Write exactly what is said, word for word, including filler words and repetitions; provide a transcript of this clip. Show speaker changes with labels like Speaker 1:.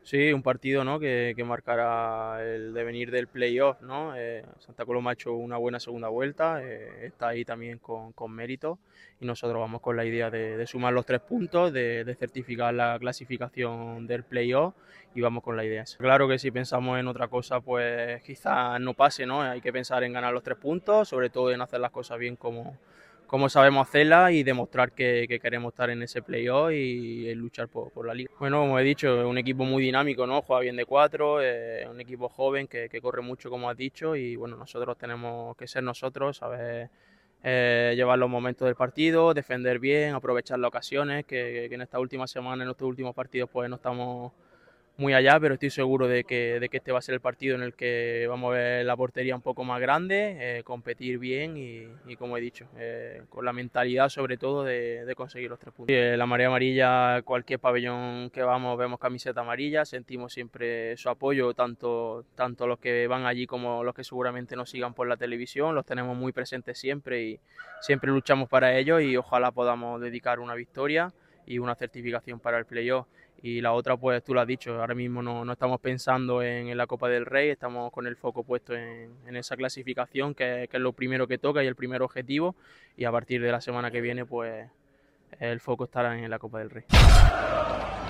Speaker 1: Sí, un partido, ¿no? que, que marcará el devenir del playoff, ¿no? Eh, Santa Coloma ha hecho una buena segunda vuelta, eh, está ahí también con, con mérito y nosotros vamos con la idea de, de sumar los tres puntos, de, de certificar la clasificación del playoff y vamos con la idea esa. Claro que si pensamos en otra cosa, pues quizás no pase, ¿no? Hay que pensar en ganar los tres puntos, sobre todo en hacer las cosas bien como, cómo sabemos hacerla y demostrar que, que queremos estar en ese playoff y, y luchar por, por, la liga. Bueno, como he dicho, es un equipo muy dinámico, ¿no? Juega bien de cuatro, es un equipo joven que, que, corre mucho, como has dicho, y bueno, nosotros tenemos que ser nosotros, saber eh, llevar los momentos del partido, defender bien, aprovechar las ocasiones, que, que en esta última semana, en estos últimos partidos, pues no estamos muy allá, pero estoy seguro de que, de que este va a ser el partido en el que vamos a ver la portería un poco más grande, eh, competir bien y, y, como he dicho, eh, con la mentalidad sobre todo de, de conseguir los tres puntos. Sí, eh, la marea amarilla, cualquier pabellón que vamos vemos camiseta amarilla, sentimos siempre su apoyo, tanto, tanto los que van allí como los que seguramente nos sigan por la televisión, los tenemos muy presentes siempre y siempre luchamos para ellos y ojalá podamos dedicar una victoria y una certificación para el playoff. Y la otra, pues tú lo has dicho, ahora mismo no, no estamos pensando en, en, la Copa del Rey, estamos con el foco puesto en, en esa clasificación, que, que es lo primero que toca y el primer objetivo, y a partir de la semana que viene, pues el foco estará en la Copa del Rey.